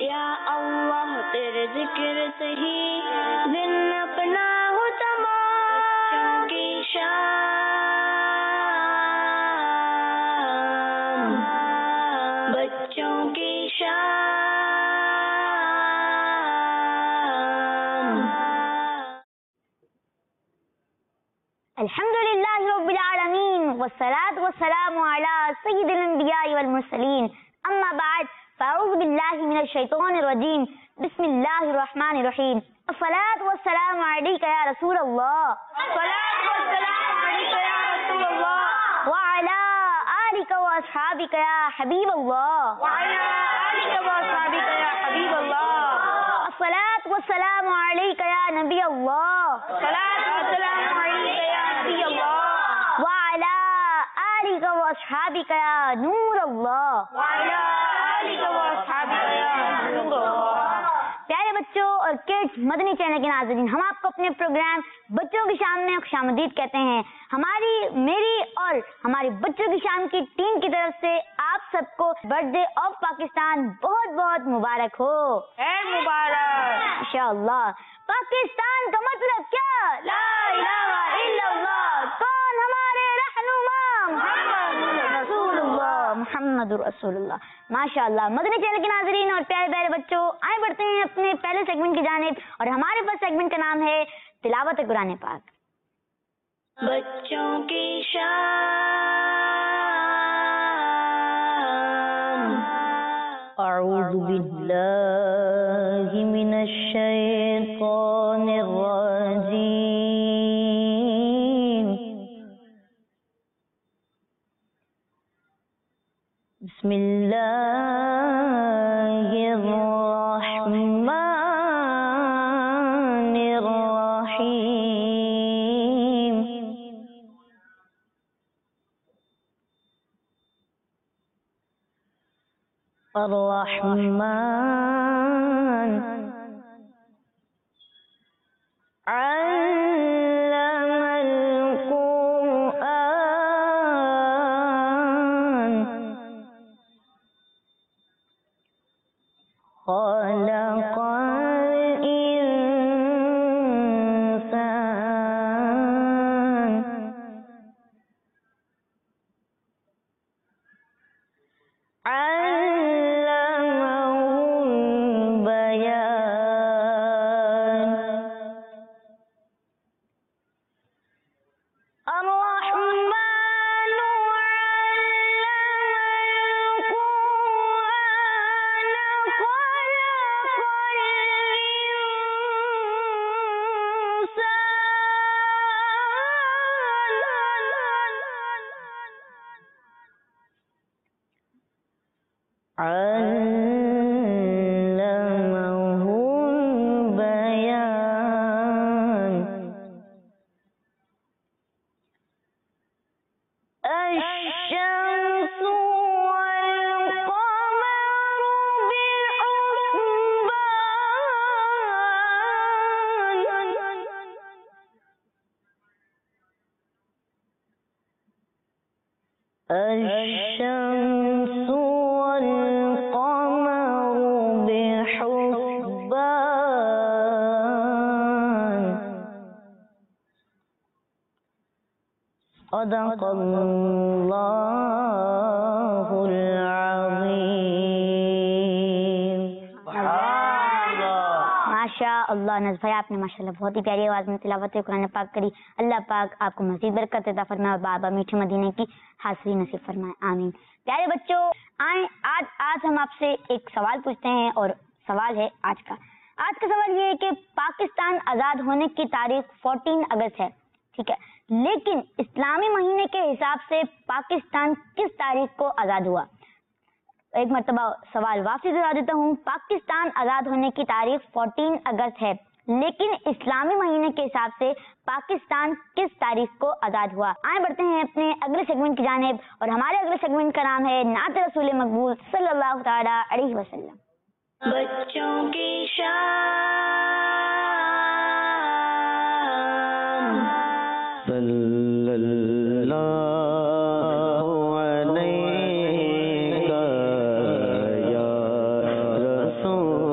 یا اللہ تیرے ذکر سے ہی دن اپنا ہو تمام کی شان، بچوں کی شان۔ الحمدللہ رب العالمین والصلاة والسلام علی سید الانبیاء والمرسلین، اما بعد فاعوذ باللہ من الشیطان الرجیم، بسم اللہ الرحمن الرحیم۔ الصلاة والسلام علیک یا رسول اللہ، الصلاۃ والسلام علیک یا رسول اللہ، وعلی آلک واصحابک یا حبیب اللہ، وعلی آلک واصحابک یا حبیب اللہ۔ الصلاة والسلام علیک یا نبی اللہ، الصلاۃ والسلام علیک یا نبی اللہ، وعلی آلک واصحابک یا نور اللہ۔ وعلی آلک واصحابک یا نور اللہ۔ پیارے بچوں اور کڈز مدنی چینل کے ناظرین، ہم آپ کو اپنے پروگرام بچوں کی شام میں خوش آمدید کہتے ہیں۔ میری اور ہماری بچوں کی شام کی ٹیم کی طرف سے آپ سب کو برتھ ڈے آف پاکستان بہت بہت مبارک ہو۔ مبارک۔ انشاءاللہ۔ پاکستان کا مطلب کیا؟ لا الہ الا اللہ۔ کون ہمارے رہنما؟ محمد رسول اللہ۔ ماشاء اللہ۔ مدنی چینل کے ناظرین اور پیارے پیارے بچوں، آئے بڑھتے ہیں اپنے پہلے سیگمنٹ کی جانب، اور ہمارے پاس سیگمنٹ کا نام ہے تلاوت قرآن پاک۔ بچوں کی شان۔ اعوذ باللہ من الشیطان الرجیم، بسم اللہ الرحمن الرحیم۔ الرحمن علم القرآن، خلق الإنسان، علمه البيان، الرحمن علمه البيان، الشمس والقمر بحسبان، الشمس والقمر بحسبان، صدق اللہ العظیم۔ ماشاء اللہ نذر بھائی، آپ نے ماشاءاللہ بہت ہی پیاری آواز میں تلاوت قرآن پاک کری۔ اللہ پاک آپ کو مزید برکت عطا فرمائے اور بار بار میٹھے مدینے کی حاصلی نصیب فرمائے، آمین۔ پیارے بچوں، آج ہم آپ سے ایک سوال پوچھتے ہیں، اور سوال ہے آج کا سوال یہ ہے کہ پاکستان آزاد ہونے کی تاریخ 14 اگست ہے، ٹھیک ہے، لیکن اسلامی مہینے کے حساب سے پاکستان کس تاریخ کو آزاد ہوا؟ ایک مرتبہ سوال واپس دوہرا دیتا ہوں، پاکستان آزاد ہونے کی تاریخ 14 اگست ہے، لیکن اسلامی مہینے کے حساب سے پاکستان کس تاریخ کو آزاد ہوا؟ آئے بڑھتے ہیں اپنے اگلے سیگمنٹ کی جانب، اور ہمارے اگلے سیگمنٹ کا نام ہے نعت رسول مقبول صلی اللہ تعالی علیہ وسلم۔ بچوں کی شان، صلی اللہ علیہ یا رسول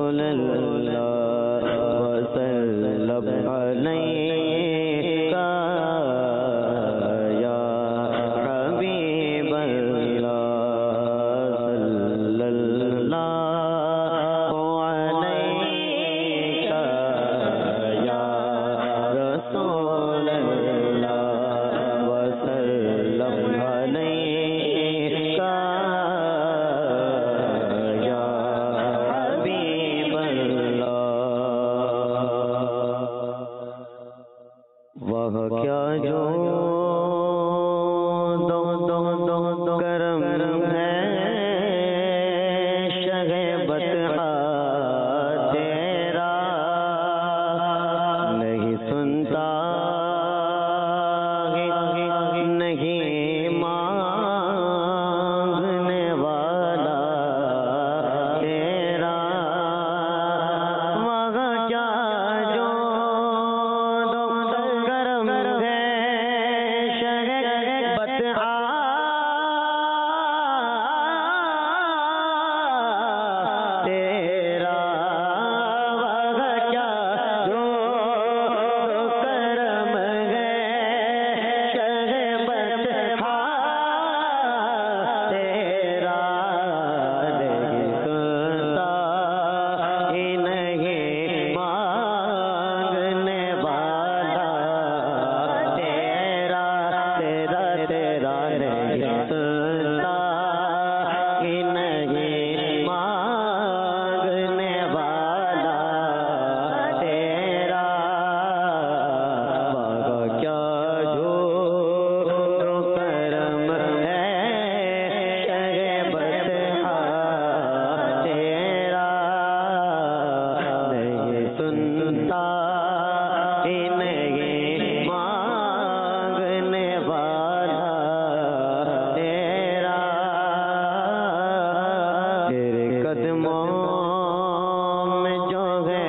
में जो है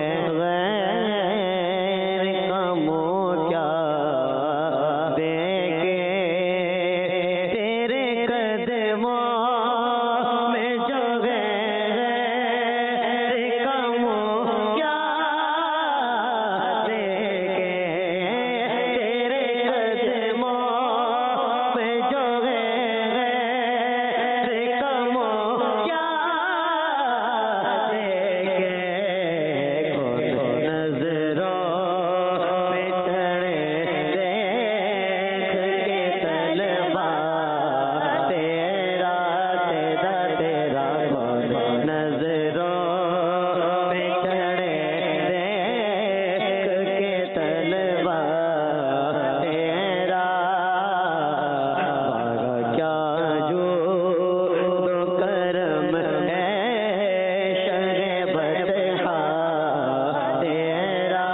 गैर कमों क्या देखे तेरे कदमों में जो है गैर कमों क्या देखे तेरे कदमों में जो है गैर कमों क्या देखे को नजरों पे चढ़े देख के तलबा तेरा तेरा को नजरों पे चढ़े देख के तलबा तेरा क्या जो करम है शरे बदहा तेरा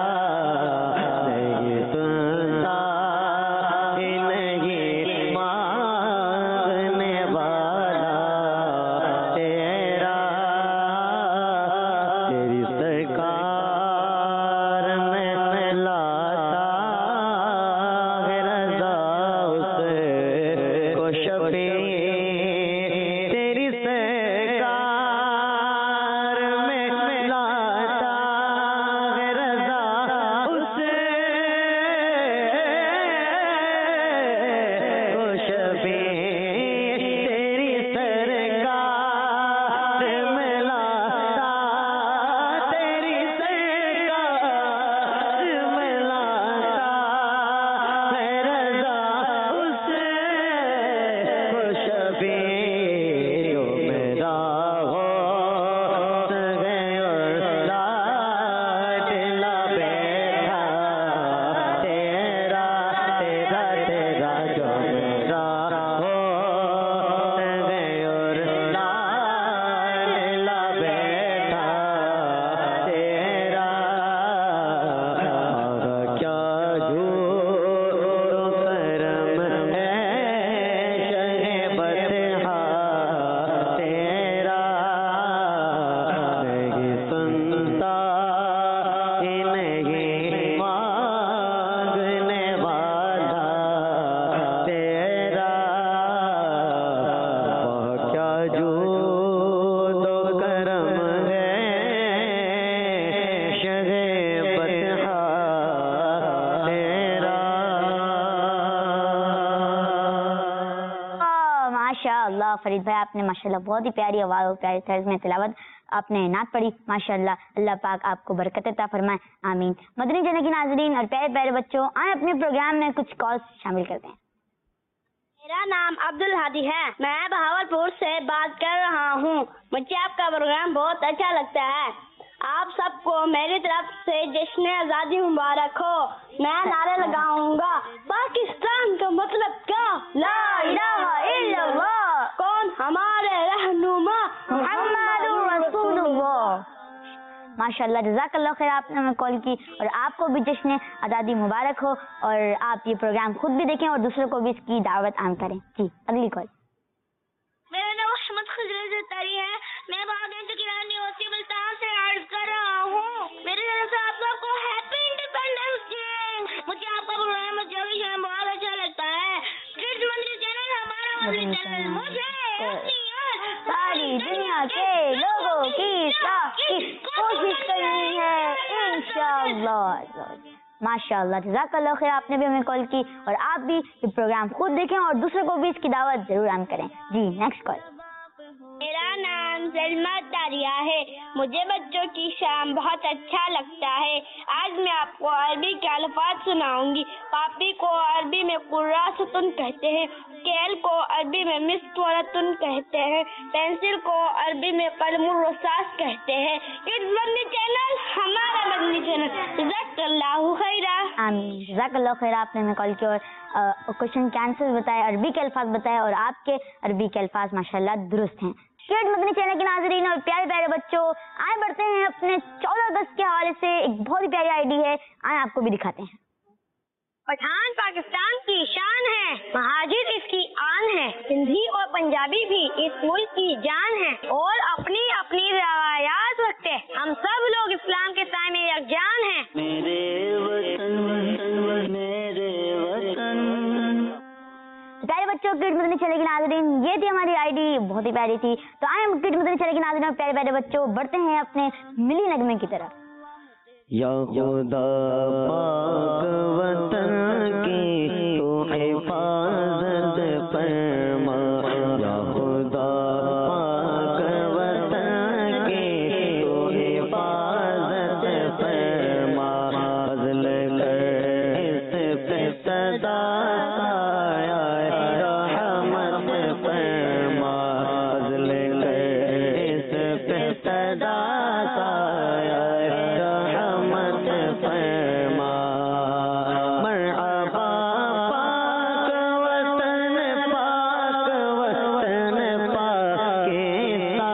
नहीं सुनता नहीं मांगने वाला तेरा तेरी सरकार में लाता है रजा उसे को शफी तेरी सरकार में लाता है रजा उसे को शफी तेरी सरकार में लाता तेरी सरकार में लाता है रजा उसे को शफी जो मेरा हो सगे और लाडला बेटा तेरा तेरा तेरा जो मेरा हो सगे और लाडला बेटा तेरा क्या झूठ करम है शहे बदहा तेरा नहीं सुनता नहीं मांगने वाला तेरा क्या झूठ करम है शहे बदहा तेरा माशाअल्लाह फरीद भाई, आपने माशाअल्लाह बहुत ही प्यारी आवाज़ और प्यारे तर्ज में तिलावत आपने नात पढ़ी। माशाअल्लाह, अल्लाह पाक आपको बरकत अता फरमाए, आमीन। मदनी चैनल के नाज़रीन और प्यारे प्यारे बच्चों, आए अपने प्रोग्राम में कुछ कॉल्स शामिल करते हैं। मेरा नाम अब्दुल हादी है, मैं बहावलपुर से बात कर रहा हूँ। मुझे आपका प्रोग्राम बहुत अच्छा लगता है। आप सबको मेरी तरफ से जश्न आज़ादी मुबारक हो। मैं नारे लगाऊंगा, पाकिस्तान का मतलब क्या? ला इलाहा इल्लल्लाह। कौन हमारे रहनुमा? मुहम्मदुर रसूलुल्लाह। माशाअल्लाह, जज़ाकल्लाह खैर, आपने हमें कॉल की और आपको भी जश्न आज़ादी मुबारक हो और आप ये प्रोग्राम खुद भी देखें और दूसरों को भी इसकी दावत आम करें। जी, अगली कॉल। मेरा नाम अहमद खजर जतारी है, मैं भागेंद्र किरानी ओसी मुल्तान से अर्ज कर रहा हूँ। मेरी तरफ से आप सबको हैप्पी इंडिपेंडेंस डे। मुझे आपका प्रोग्राम बहुत अच्छा लगता है। किड्स मंदिर चैनल हमारा मंदिर चैनल मुझे सारी दुनिया के लोगों की कोशिश करनी है इंशाअल्लाह। माशाअल्लाह, जज़ाकल्लाह खैर, आपने भी हमें कॉल की और आप भी ये प्रोग्राम खुद देखें और दूसरों को भी इसकी दावत जरूर आम करें। जी, नेक्स्ट कॉल। मेरा नाम सलमा तारिया है, मुझे बच्चों की शाम बहुत अच्छा लगता है। आज मैं आपको अरबी के अल्फाज सुनाऊंगी। पापी को अरबी में कुर्रासतुन कहते हैं, स्केल को अरबी में मिस्वरतुन कहते हैं, पेंसिल को अरबी में कलमुर रसास कहते हैं। किड्स मदनी चैनल हमारा मदनी चैनल। जज़ाकल्लाहु खैरा। आमीन, जज़ाकल्लाह खैर, आपने हमें कॉल किया और क्वेश्चन के आंसर बताए, अरबी के अल्फाज बताए और आपके अरबी के अल्फाज माशाल्लाह दुरुस्त हैं। किड्स मदनी चैनल के नाज़रीन और प्यारे प्यारे बच्चों, आए बढ़ते हैं अपने 14 अगस्त के हवाले से। एक बहुत ही प्यारी आईडी है, आए आपको भी दिखाते हैं। पठान पाकिस्तान की शान है, महाजिर इसकी आन है, सिंधी और पंजाबी भी इस मुल्क की जान है और अपनी अपनी रवायात रखते, हम सब लोग इस्लाम के साए में यकजान हैं। मेरे वतन मेरे वतन। प्यारे बच्चों, किड मदनी चैनल के नाज़रीन, ये थी हमारी आईडी, बहुत ही प्यारी थी। तो आए हम किड मदनी चैनल के नाज़रीन और प्यारे प्यारे बच्चों बढ़ते हैं अपने मिली नगमे की तरफ। या खुदा पाक वतन की तो हिफाजत फरमा, या खुदा पाक वतन की तो हिफाजत फरमा, फज़ल कर इस पे सदा साया रहमत फरमा, फज़ल कर इस पे सदा साया फरमा। मरहबा पाक वतन पाकिस्तान,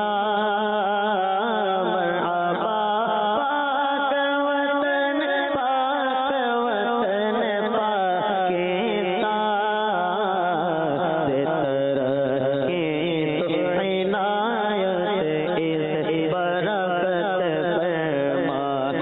मरहबा पाक वतन पाकिस्तान, से तरक्की तो इनायत इस बरकत फरमा,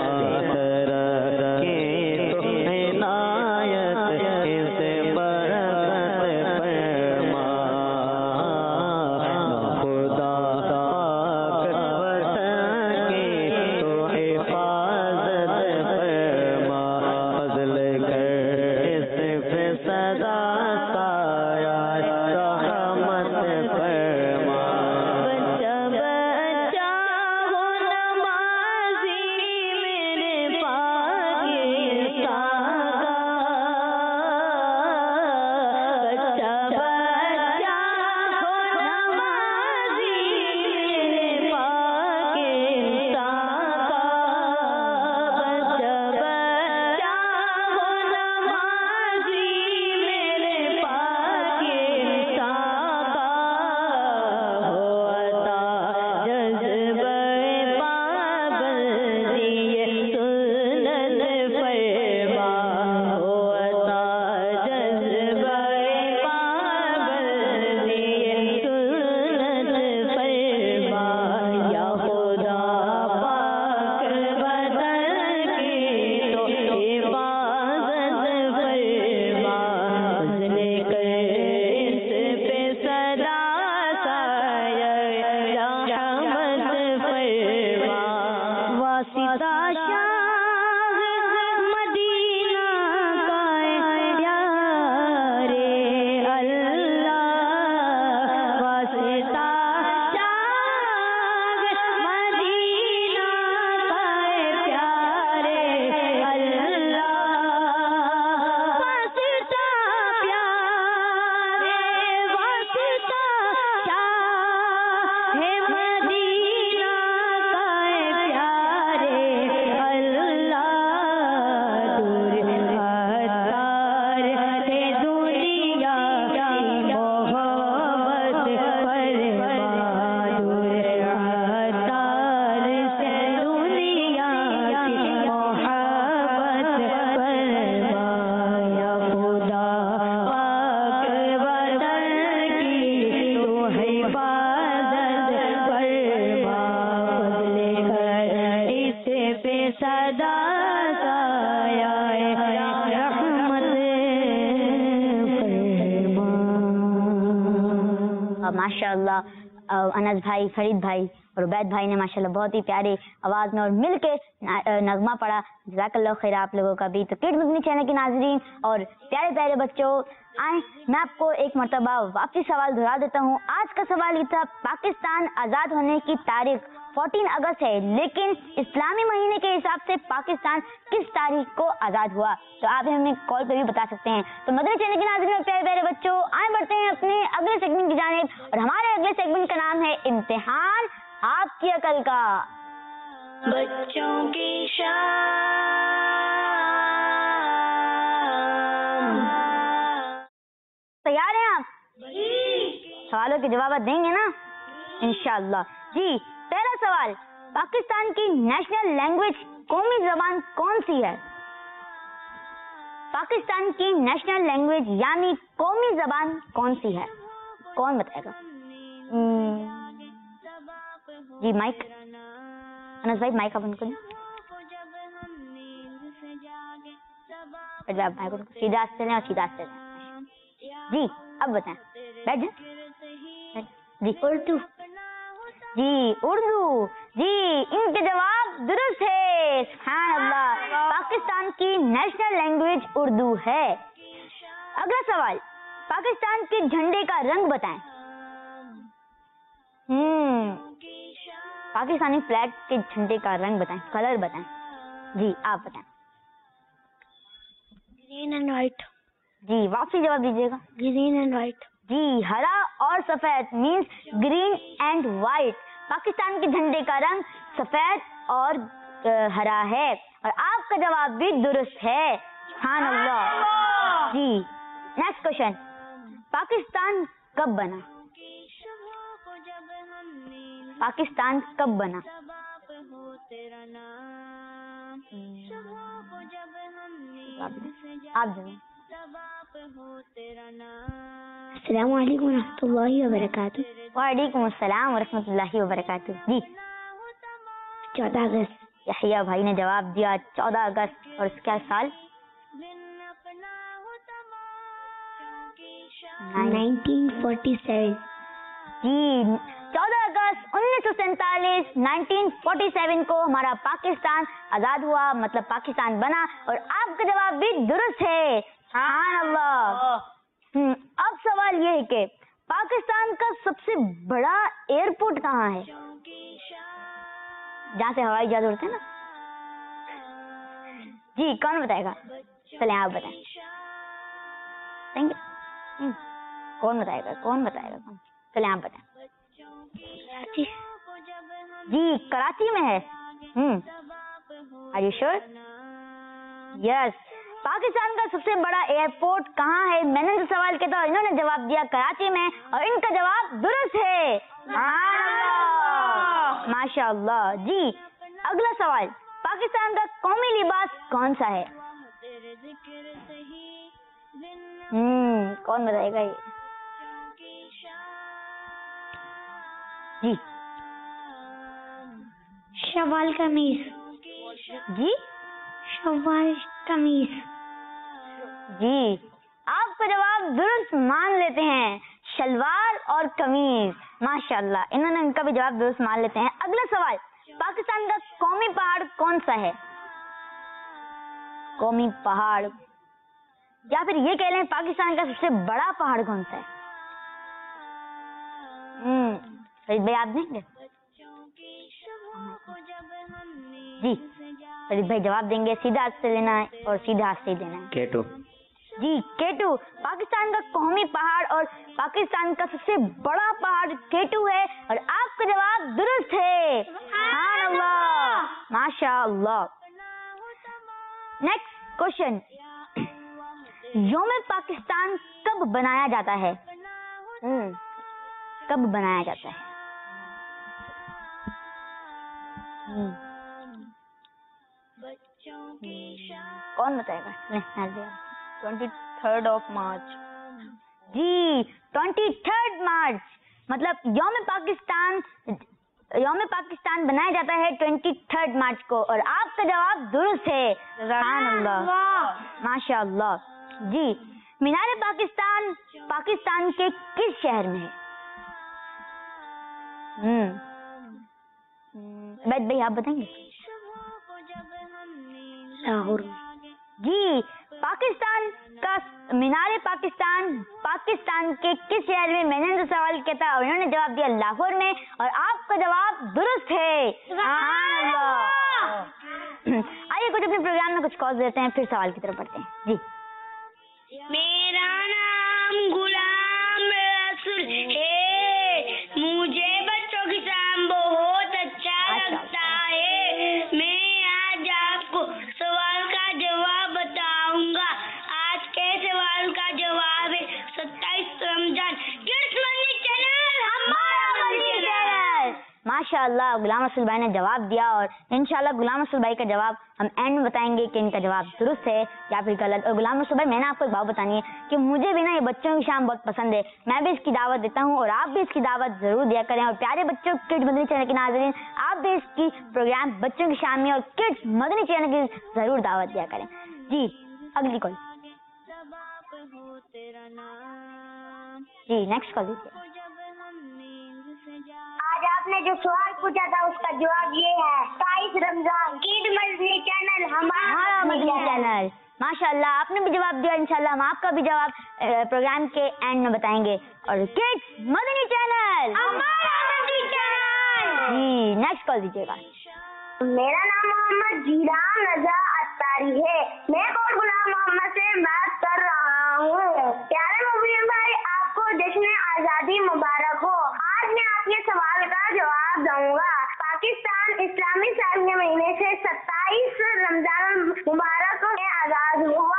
माशाअल्लाह अनस भाई, फरीद भाई और उबैद भाई ने माशाअल्लाह बहुत ही प्यारे आवाज में और मिल के नगमा पढ़ा। जज़ाकल्लाह खैर आप लोगों का भी। तो किड मदनी चैनल के नाजरीन और प्यारे प्यारे बच्चों, आए मैं आपको एक मरतबा वापस सवाल दोहरा देता हूँ। आज का सवाल ये था, पाकिस्तान आज़ाद होने की तारीख 14 अगस्त है, लेकिन इस्लामी महीने के हिसाब से पाकिस्तान किस तारीख को आज़ाद हुआ? तो आप हमें कॉल पे भी बता सकते हैं। तो मदनी चैनल के नाज़रीन और प्यारे प्यारे बच्चों, आए बढ़ते हैं अपने अगले सेगमेंट की जानिब और हमारे अगले सेगमेंट का नाम है इम्तिहान आपकी अकल का। बच्चों की शान। तैयार हैं आप? सवालों के जवाब देंगे ना इंशाअल्लाह जी। पहला सवाल, पाकिस्तान की नेशनल लैंग्वेज कौमी जबान कौन सी है? پاکستان کی نیشنل لینگویج یعنی قومی زبان کون سی ہے؟ کون بتائے گا؟ جی مائک، انس بھائی مائک اپن کو سیدھا سے لیں اور سیدھا سے لیں. جی اب بتائیں، بیٹھ جائیں. جی اردو. جی اردو. جی ان کے جواب درست ہے. سبحان اللہ. پاکستان کی نیشنل لینگویج اردو ہے. اگلا سوال، پاکستان کے جھنڈے کا رنگ بتائیں. پاکستانی فلیگ کے جھنڈے کا رنگ بتائیں، کلر بتائیں. جی آپ بتائیں. Green and white. جی واپسی جواب دیجیے گا. Green and white. جی ہرا اور سفید means green and white. Pakistan کے جھنڈے کا رنگ سفید اور ہرا ہے اور آپ کا جواب بھی درست ہے. سبحان اللہ. جی نیکسٹ کوشچن، پاکستان کب بنا؟ پاکستان کب بنا؟ آپ جائیں. السلام علیکم ورحمۃ اللہ وبرکاتہ. وعلیکم السلام ورحمۃ اللہ وبرکاتہ. جی 14 اگست. یحییٰ بھائی نے جواب دیا 14 اگست. اور اس کا سال 1947. جی 14 اگست 1947 1947 کو ہمارا پاکستان آزاد ہوا، مطلب پاکستان بنا. اور آپ کا جواب بھی درست ہے. سبحان اللہ. اب سوال یہ ہے کہ پاکستان کا سب سے بڑا ایئرپورٹ کہاں ہے؟ جہاں سے ہوائی جہاز اڑتے ہیں نا. جی کون بتائے گا؟ چلیں آپ بتائیں. کون بتائے گا؟ کون بتائے گا؟ چلیں آپ بتائیں. جی کراچی میں ہے. Are you sure? Yes. Pakistan کا سب سے بڑا ایئرپورٹ کہاں ہے؟ میں نے جو سوال کیا تھا انہوں نے جواب دیا کراچی میں اور ان کا جواب درست ہے. ماشاء اللہ. جی اگلا سوال، پاکستان کا قومی لباس کون سا ہے؟ کون بتائے گا یہ؟ جی شوال قمیص. جی شوال قمیص. جی آپ کا جواب درست مان لیتے ہیں، شلوار اور قمیض. ماشاء اللہ انہوں نے ان کا بھی جواب درست مان لیتے ہیں. اگلا سوال، پاکستان کا قومی پہاڑ کون سا ہے؟ قومی پہاڑ یا پھر یہ کہہ لیں پاکستان کا سب سے بڑا پہاڑ کون سا ہے؟ فرید بھائی آپ دیں گے؟ جی فرید بھائی جواب دیں گے. سیدھا ہاتھ سے لینا ہے اور سیدھا ہاتھ سے دینا ہے. کیٹو. جی کیٹو. پاکستان کا قومی پہاڑ اور پاکستان کا سب سے بڑا پہاڑ کیٹو ہے اور آپ کا جواب درست ہے. سبحان اللہ. ماشاء اللہ. نیکسٹ کوشچن، یوم پاکستان کب بنایا جاتا ہے؟ کب بنایا جاتا ہے؟ کون بتائے گا؟ 23 مارچ. جی 23 مارچ مطلب یوم پاکستان بنایا جاتا ہے 23 مارچ کو اور آپ کا جواب درست ہے. سبحان اللہ. ماشاء اللہ. جی مینار پاکستان پاکستان کے کس شہر میں ہے؟ بیت بھائی آپ بتائیں گے؟ لاہور. جی پاکستان کا مینار پاکستان پاکستان کے کس شہر میں نے جو سوال کیا تھا انہوں نے جواب دیا لاہور میں اور آپ کا جواب درست ہے. سبحان اللہ. آئیے کچھ اپنے پروگرام میں کچھ کال دیتے ہیں پھر سوال کی طرف بڑھتے ہیں. جی میرا نام غلام رسول ہے، مجھے بچوں کی شام بہت اچھا لگتا ہے. میں آج آپ کو سوال کا جواب بتاؤں گا. آج کے سوال کا جواب ہے 27 رمضان. کس مدنی چینل؟ ہمارا مدنی چینل. ماشاء ماشاءاللہ غلام رسول بھائی نے جواب دیا اور انشاءاللہ غلام رسول بھائی کا جواب ہم اینڈ میں بتائیں گے کہ ان کا جواب درست ہے یا پھر غلط. اور غلام رسول بھائی میں نے آپ کو ایک بات بتانی ہے کہ مجھے بھی نا یہ بچوں کی شام بہت پسند ہے, میں بھی اس کی دعوت دیتا ہوں اور آپ بھی اس کی دعوت ضرور دیا کریں. اور پیارے بچوں کڈز مدنی چینل کے ناظرین آپ بھی اس کی پروگرام بچوں کی شام میں اور کڈز مدنی چینل کی ضرور دعوت دیا کریں. جی اگلی کال. جی نیکسٹ کال دیجیے. آج آپ نے جو سوال پوچھا تھا اس کا جواب یہ ہے 22 رمضان کڈ مدنی چینل ہمارا مدنی چینل. ماشاء اللہ آپ نے بھی جواب دیا, انشاءاللہ ہم آپ کا بھی جواب پروگرام کے اینڈ میں بتائیں گے. اور کڈز مدنی چینل ہمارا مدنی چینل. جی نیکسٹ کال دیجیے گا. میرا نام محمد جیران رضا اتاری ہے, میں کوٹ غلام محمد سے بات کر رہا ہوں. پیارے مبین بھائی آپ کو جشن آزادی مبارک ہو. آج میں آپ کے سوال کا جواب دوں گا. پاکستان اسلامی سال کے مہینے سے 27 رمضان مبارک میں آزاد ہوا.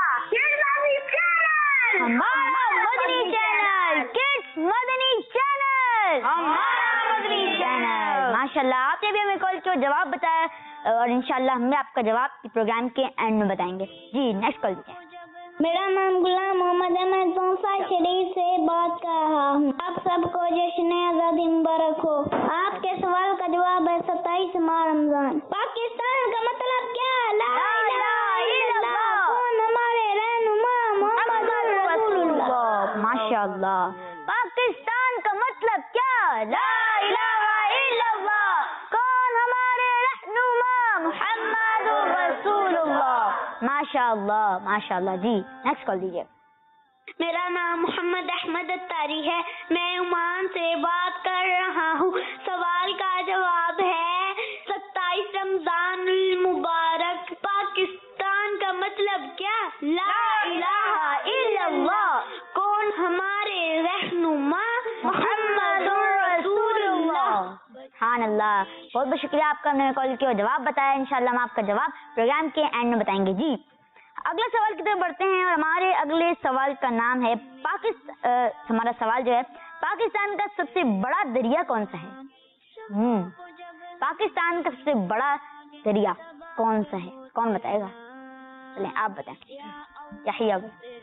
ہمارا مدنی چینل کڈز مدنی چینل ہمارا مدنی چینل. ماشاءاللہ آپ نے بھی ہمیں کال کیا جواب بتایا اور انشاءاللہ ہم بھی آپ کا جواب پروگرام کے اینڈ میں بتائیں گے. جی نیکسٹ کال دیجیے. میرا نام غلام محمد احمد بونسا شریف سے بات کر رہا ہوں. آپ سب کو جشن آزادی مبارک ہو. آپ کے سوال کا جواب ہے 27 ماہ رمضان. پاکستان کا مطلب کیا؟ لا الہ الا اللہ. کون ہمارے رہنما؟ محمد رسول اللہ. ماشاءاللہ پاکستان کا مطلب کیا؟ لا الہ الا اللہ. کون ہمارے رہنما؟ محمد رسول اللہ. ماشاءاللہ ماشاءاللہ. جی نیکسٹ کال دیجیے. میرا نام محمد احمد اتاری ہے, میں عمان سے بات کر رہا ہوں. سوال کا جواب ہے 27 رمضان المبارک. پاکستان کا مطلب کیا؟ لا الہ الا اللہ. کون ہمارے رہنما؟ محمد رسول اللہ. سبحان اللہ. بہت بہت شکریہ آپ کا, ہم نے کال کیا اور جواب بتایا. انشاءاللہ ہم آپ کا جواب پروگرام کے اینڈ میں بتائیں گے. جی اگلا سوال کی طرف بڑھتے ہیں اور ہمارے اگلے سوال کا نام ہے ہمارا سوال جو ہے پاکستان کا سب سے بڑا دریا کون سا ہے؟ پاکستان کا سب سے بڑا دریا کون سا ہے؟ کون بتائے گا؟ چلیں آپ بتائیں. یحییٰ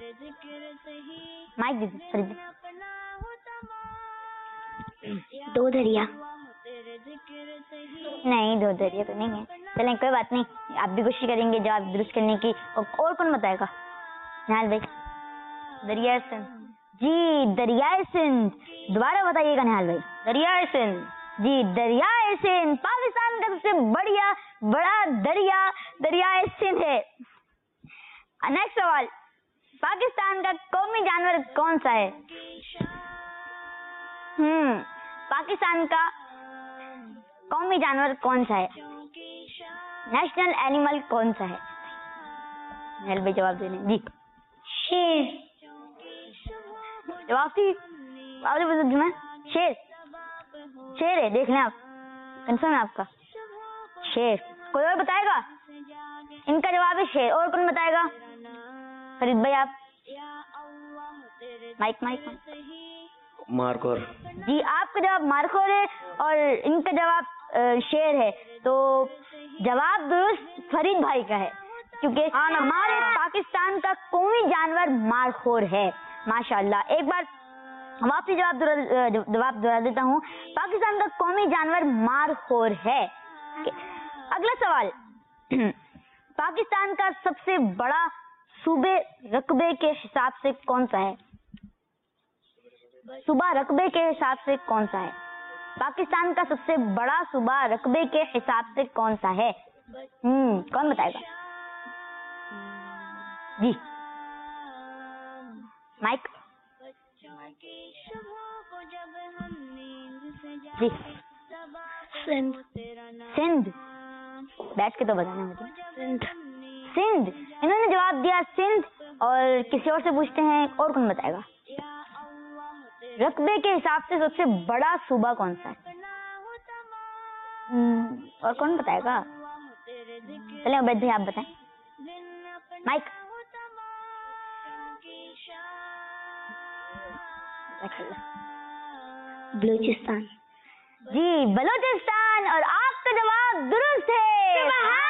مائک دیجیے. دو دریا. نہیں دو دریا تو نہیں ہے. چلیں کوئی بات نہیں, آپ بھی کوشش کریں گے جواب درست کرنے کی. اور کون بتائے گا؟ نہال بھائی. دریائے سندھ. جی دریائے سندھ. دوبارہ بتائیے گا نہال بھائی. دریائے سندھ. جی دریائے سندھ پاکستان کا سب سے بڑا دریا دریائے سندھ ہے. نیکسٹ سوال, پاکستان کا قومی جانور کون سا ہے؟ پاکستان کا قومی جانور کون سا ہے؟ نیشنل اینیمل کون سا ہے؟ نہال بھائی جواب دے لیں. جی شیر. جواب تھی میں شیر. شیر ہے, دیکھ لیں آپ, کنفرم ہے آپ کا شیر. کوئی اور بتائے گا؟ ان کا جواب ہے شیر. اور کون بتائے گا؟ فرید بھائی آپ. مائک مارکور. جی آپ کا جواب مارکور ہے اور ان کا جواب شیر ہے. تو جواب درست فرید بھائی کا ہے کیونکہ ہمارے پاکستان کا قومی جانور مارخور ہے. ماشاءاللہ. ایک بار واپسی جواب دہرا دیتا ہوں, پاکستان کا قومی جانور مارخور ہے. اگلا سوال, پاکستان کا سب سے بڑا صوبے رقبے کے حساب سے کون سا ہے؟ صوبہ رقبے کے حساب سے کون سا ہے؟ پاکستان کا سب سے بڑا صوبہ رقبے کے حساب سے کون سا ہے؟ کون بتائے گا؟ جی مائک. جی سندھ. بیٹھ کے تو بتانا مجھے. سندھ. انہوں نے جواب دیا سندھ. اور کسی اور سے پوچھتے ہیں, اور کون بتائے گا؟ رقبے کے حساب سے سب سے بڑا صوبہ کون سا ہے؟ اور کون بتائے گا؟ چلیں عبید بھائی آپ بتائیں. مائک. بلوچستان. جی بلوچستان، اور آپ کا جواب درست ہے،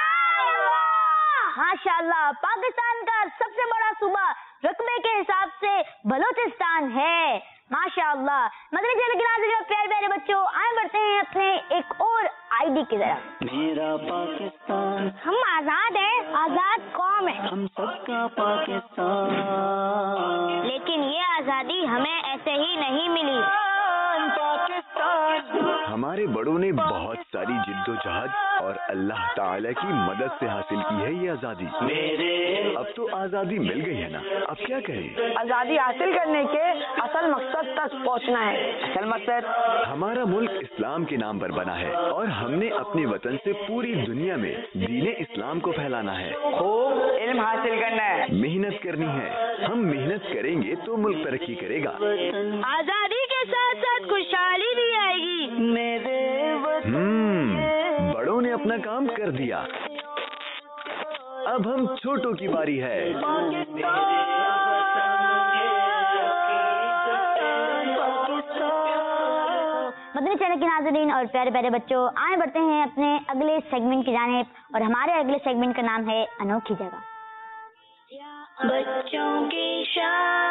ماشاء اللہ۔ پاکستان کا سب سے بڑا صوبہ رقبے کے حساب سے بلوچستان ہے، ماشاء اللہ۔ مدنی چینل کے ناظرین، پیارے پیارے بچوں، آئے بڑھتے ہیں اپنے ایک اور آئی ڈی کی طرف۔ میرا پاکستان، ہم آزاد ہیں، آزاد قوم ہے، ہم سب کا پاکستان، لیکن یہ آزادی ہمیں ایسے ہی نہیں ملی۔ ہمارے بڑوں نے بہت ساری جد و جہد اور اللہ تعالی کی مدد سے حاصل کی ہے یہ آزادی۔ اب تو آزادی مل گئی ہے نا، اب کیا کریں؟ آزادی حاصل کرنے کے اصل مقصد تک پہنچنا ہے۔ اصل مقصد ہمارا ملک اسلام کے نام پر بنا ہے، اور ہم نے اپنے وطن سے پوری دنیا میں دین اسلام کو پھیلانا ہے۔ خوب علم حاصل کرنا ہے، محنت کرنی ہے، ہم محنت کریں گے تو ملک ترقی کرے گا۔ آزادی کے ساتھ ساتھ خوشحالی بھی آئے گی۔ بڑوں نے اپنا کام کر دیا، اب ہم چھوٹوں کی باری ہے۔ مدنی چینل کے ناظرین اور پیارے پیارے بچوں، آئے بڑھتے ہیں اپنے اگلے سیگمنٹ کی جانب، اور ہمارے اگلے سیگمنٹ کا نام ہے انوکھی جگہ۔ بچوں کی شان،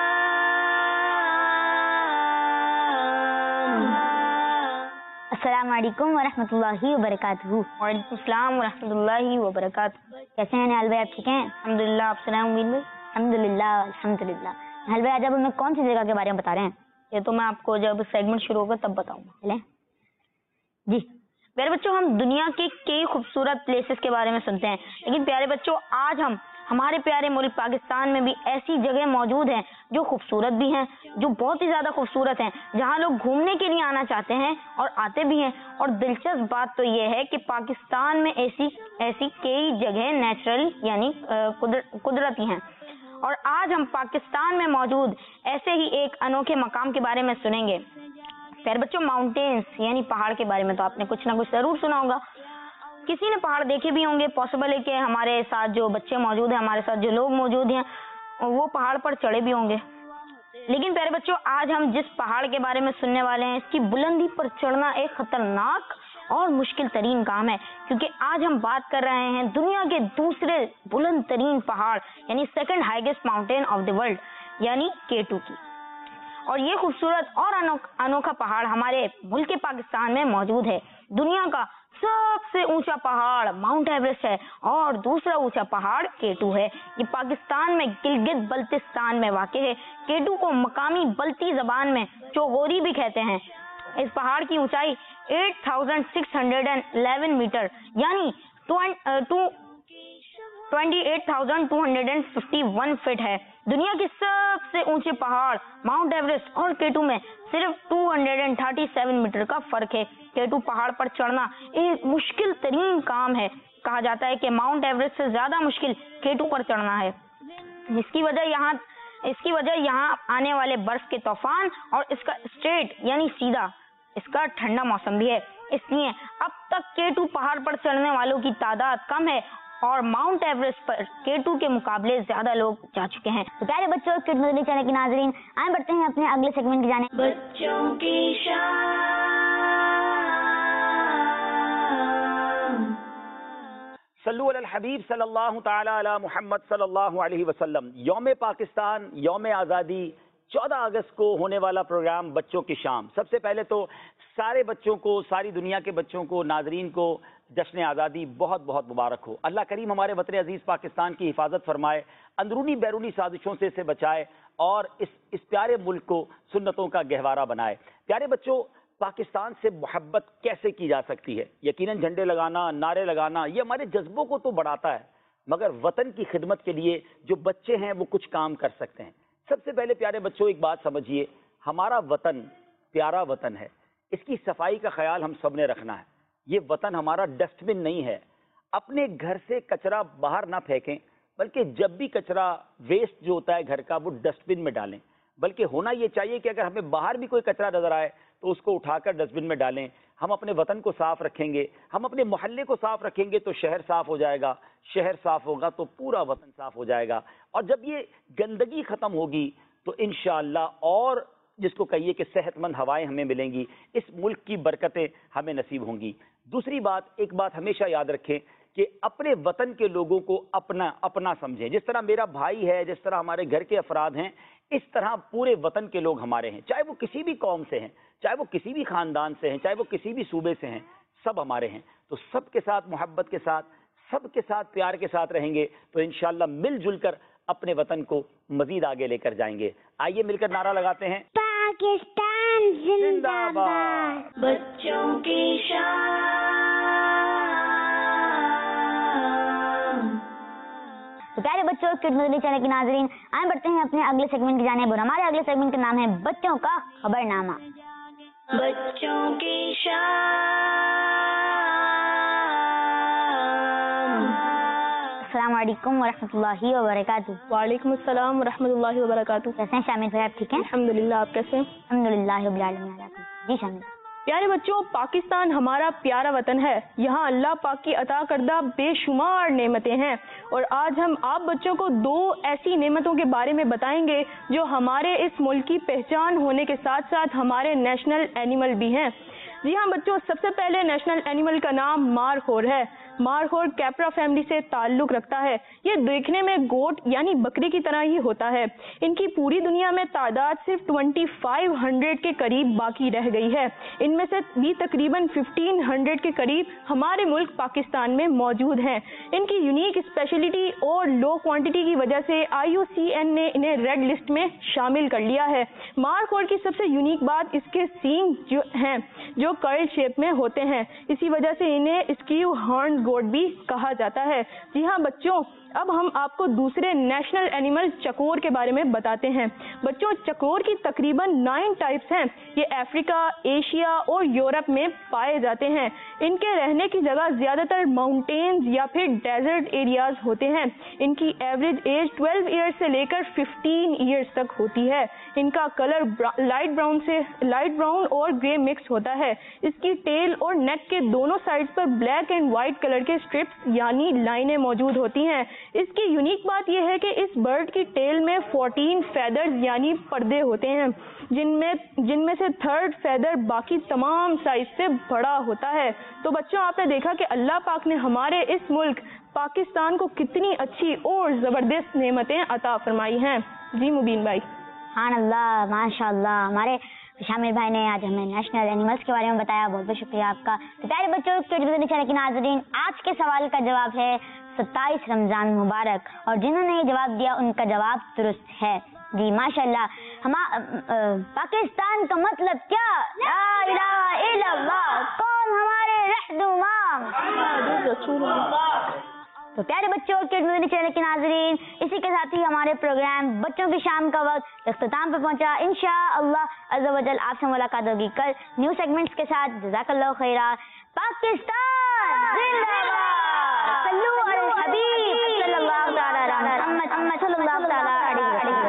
السلام علیکم ورحمۃ اللہ وبرکاتہ۔ وعلیکم السلام ورحمۃ اللہ وبرکاتہ۔ کیسے ہیں نہال بھائی، آپ ٹھیک ہیں؟ الحمدللہ، آپ سلام بھائی؟ الحمدللہ الحمدللہ۔ نہال بھائی، آج آپ ہمیں کون سی جگہ کے بارے میں بتا رہے ہیں؟ یہ تو میں آپ کو جب سیگمنٹ شروع ہوگا تب بتاؤں گا۔ چلیں جی۔ پیارے بچوں، ہم دنیا کے کئی خوبصورت پلیسز کے بارے میں سنتے ہیں، لیکن پیارے بچوں آج ہم ہمارے پیارے ملک پاکستان میں بھی ایسی جگہ موجود ہیں جو خوبصورت بھی ہیں، جو بہت ہی زیادہ خوبصورت ہیں، جہاں لوگ گھومنے کے لیے آنا چاہتے ہیں اور آتے بھی ہیں۔ اور دلچسپ بات تو یہ ہے کہ پاکستان میں ایسی کئی جگہیں نیچرل یعنی قدرتی ہیں، اور آج ہم پاکستان میں موجود ایسے ہی ایک انوکھے مقام کے بارے میں سنیں گے۔ پیارے بچوں، ماؤنٹینس یعنی پہاڑ کے بارے میں تو آپ نے کچھ نہ کچھ ضرور سنا ہوگا، کسی نے پہاڑ دیکھے بھی ہوں گے۔ پاسبل ہے کہ ہمارے ساتھ جو بچے موجود ہیں، ہمارے ساتھ جو لوگ موجود ہیں، وہ پہاڑ پر چڑھے بھی ہوں گے۔ لیکن پیارے بچوں، آج ہم جس پہاڑ کے بارے میں سننے والے ہیں، اس کی بلندی پر چڑھنا ایک خطرناک اور مشکل ترین کام ہے، کیونکہ آج ہم بات کر رہے ہیں دنیا کے دوسرے بلند ترین پہاڑ یعنی second highest mountain of the world یعنی K2 کی۔ اور یہ خوبصورت اور انوکھا پہاڑ ہمارے ملک پاکستان میں موجود ہے۔ دنیا کا سب سے اونچا پہاڑ ماؤنٹ ایوریسٹ ہے، اور دوسرا اونچا پہاڑ K2 ہے۔ یہ پاکستان میں گلگت بلتستان میں واقع ہے۔ K2 کو مقامی بلتی زبان میں چوغوری بھی کہتے ہیں۔ اس پہاڑ کی اونچائی 8611 میٹر یعنی 28,251 فٹ ہے۔ دنیا کے سب سے اونچے پہاڑ ماؤنٹ ایوریسٹ اور K2 میں صرف 237 میٹر کا فرق ہے۔ K2 پہاڑ پر چڑھنا ایک مشکل ترین کام ہے۔ کہا جاتا ہے کہ ماؤنٹ ایوریسٹ سے زیادہ مشکل K2 پر چڑھنا ہے۔ اس کی وجہ یہاں آنے والے برف کے طوفان اور اس کا اسٹریٹ یعنی سیدھا اس کا ٹھنڈا موسم بھی ہے۔ اس لیے اب تک K2 پہاڑ پر چڑھنے والوں کی تعداد کم ہے، اور ماؤنٹ ایوریسٹ پر K2 کے مقابلے زیادہ لوگ جا چکے ہیں۔ تو پیارے بچوں، کڈ مدنی چینل کے ناظرین، آئے بڑھتے ہیں اپنے اگلے سیگمنٹ کی جانب۔ بچوں کی شان، صلو علی الحبیب صلی اللہ تعالی علی محمد صلی اللہ علیہ وسلم۔ یوم پاکستان، یوم آزادی، 14 اگست کو ہونے والا پروگرام بچوں کی شام۔ سب سے پہلے تو سارے بچوں کو، ساری دنیا کے بچوں کو، ناظرین کو جشن آزادی بہت بہت مبارک ہو۔ اللہ کریم ہمارے وطن عزیز پاکستان کی حفاظت فرمائے، اندرونی بیرونی سازشوں سے اسے بچائے، اور اس پیارے ملک کو سنتوں کا گہوارہ بنائے۔ پیارے بچوں، پاکستان سے محبت کیسے کی جا سکتی ہے؟ یقیناً جھنڈے لگانا، نعرے لگانا، یہ ہمارے جذبوں کو تو بڑھاتا ہے، مگر وطن کی خدمت کے لیے جو بچے ہیں وہ کچھ کام کر سکتے ہیں۔ سب سے پہلے پیارے بچوں ایک بات سمجھیے، ہمارا وطن پیارا وطن ہے، اس کی صفائی کا خیال ہم سب نے رکھنا ہے۔ یہ وطن ہمارا ڈسٹ بن نہیں ہے۔ اپنے گھر سے کچرا باہر نہ پھینکیں، بلکہ جب بھی کچرا ویسٹ جو ہوتا ہے گھر کا وہ ڈسٹ بن میں ڈالیں۔ بلکہ ہونا یہ چاہیے کہ اگر ہمیں باہر بھی کوئی کچرا نظر آئے تو اس کو اٹھا کر ڈسٹ بن میں ڈالیں۔ ہم اپنے وطن کو صاف رکھیں گے، ہم اپنے محلے کو صاف رکھیں گے تو شہر صاف ہو جائے گا، شہر صاف ہوگا تو پورا وطن صاف ہو جائے گا، اور جب یہ گندگی ختم ہوگی تو انشاءاللہ اور جس کو کہیے کہ صحت مند ہوائیں ہمیں ملیں گی، اس ملک کی برکتیں ہمیں نصیب ہوں گی۔ دوسری بات، ایک بات ہمیشہ یاد رکھیں کہ اپنے وطن کے لوگوں کو اپنا سمجھیں۔ جس طرح میرا بھائی ہے، جس طرح ہمارے گھر کے افراد ہیں، اس طرح پورے وطن کے لوگ ہمارے ہیں، چاہے وہ کسی بھی قوم سے ہیں، چاہے وہ کسی بھی خاندان سے ہیں، چاہے وہ کسی بھی صوبے سے ہیں، سب ہمارے ہیں۔ تو سب کے ساتھ محبت کے ساتھ، سب کے ساتھ پیار کے ساتھ رہیں گے تو انشاءاللہ مل جل کر اپنے وطن کو مزید آگے لے کر جائیں گے۔ آئیے مل کر نعرہ لگاتے ہیں، پاکستان زندہ باد، بچوں کی شان۔ تو پیارے بچوں، کڈز مدنی چینل کے ناظرین، آئیں بڑھتے ہیں اپنے اگلے سیگمنٹ کی جانب، اور ہمارے اگلے سیگمنٹ کا نام ہے بچوں کا خبرنامہ۔ بچوں کی شان۔ السلام علیکم ورحمۃ اللہ وبرکاتہ۔ وعلیکم السلام ورحمۃ اللہ وبرکاتہ۔ کیسے ہیں شامل بھائی، آپ ٹھیک ہیں؟ الحمدللہ، آپ کیسے ہیں؟ الحمدللہ رب العالمین۔ جی شامل۔ پیارے بچوں، پاکستان ہمارا پیارا وطن ہے، یہاں اللہ پاک کی عطا کردہ بے شمار نعمتیں ہیں، اور آج ہم آپ بچوں کو 2 ایسی نعمتوں کے بارے میں بتائیں گے جو ہمارے اس ملک کی پہچان ہونے کے ساتھ ساتھ ہمارے نیشنل اینیمل بھی ہیں۔ جی ہاں بچوں، سب سے پہلے نیشنل اینیمل کا نام مارخور ہے۔ مارخور کیپرا فیملی سے تعلق رکھتا ہے۔ یہ دیکھنے میں گوٹ یعنی بکری کی طرح ہی ہوتا ہے۔ ان کی پوری دنیا میں تعداد صرف 2500 کے قریب باقی رہ گئی ہے۔ ان میں سے بھی تقریباً 1500 کے قریب ہمارے ملک پاکستان میں موجود ہیں۔ ان کی یونیک اسپیشلٹی اور لو کوانٹٹی کی وجہ سے IUCN نے انہیں ریڈ لسٹ میں شامل کر لیا ہے۔ مارخور کی سب سے یونیک بات اس کے سینگ جو کرل شیپ میں ہوتے ہیں، اسی وجہ سے انہیں اسکیو ہارن گوٹ بھی کہا جاتا ہے۔ جی ہاں بچوں، اب ہم آپ کو دوسرے نیشنل اینیمل چکور کے بارے میں بتاتے ہیں۔ بچوں، چکور کی تقریباً 9 ٹائپس ہیں۔ یہ افریقہ، ایشیا اور یورپ میں پائے جاتے ہیں۔ ان کے رہنے کی جگہ زیادہ تر ماؤنٹینز یا پھر ڈیزرٹ ایریاز ہوتے ہیں۔ ان کی ایوریج ایج 12 ایئرز سے لے کر 15 ایئرز تک ہوتی ہے۔ ان کا کلر لائٹ براؤن اور گرے مکس ہوتا ہے۔ اس کی ٹیل اور نیک کے دونوں سائڈز پر بلیک اینڈ وائٹ کلر کے اسٹرپس یعنی لائنیں موجود ہوتی ہیں۔ اس کی یونیک بات یہ ہے کہ اس برڈ کی ٹیل میں 14 فیدرز یعنی پردے ہوتے ہیں، جن میں سے 3rd فیدر باقی تمام سائز سے بڑا ہوتا ہے۔ تو بچوں، آپ نے دیکھا کہ اللہ پاک نے ہمارے اس ملک پاکستان کو کتنی اچھی اور زبردست نعمتیں عطا فرمائی ہیں۔ جی مبین بھائی۔ سبحان اللہ، ماشاء اللہ۔ ہمارے شامل بھائی نے آج ہمیں نیشنل اینیملز کے بارے میں بتایا، بہت بہت شکریہ آپ کا۔ تو پیارے بچوں، کڈز مدنی چینل کے ناظرین، آج کے سوال کا جواب ہے 27 رمضان مبارک، اور جنہوں نے یہ جواب دیا ان کا جواب درست ہے۔ جی ماشاء اللہ۔ پاکستان کا مطلب کیا؟ لا الہ الا اللہ۔ کون ہمارے رہنما؟ تو پیارے بچوں، کڈز مدنی چینل کے ناظرین، اسی کے ساتھ ہی ہمارے پروگرام بچوں کی شام کا وقت اختتام پہ پہنچا۔ انشاءاللہ عز و جل آپ سے ملاقات ہوگی کل نیو سیگمنٹس کے ساتھ۔ جزاک اللہ خیرا۔ پاکستان زندہ باد۔ صلو علی الحبیب صلی اللہ تعالی علی محمد صلی اللہ تعالی علیہ وسلم۔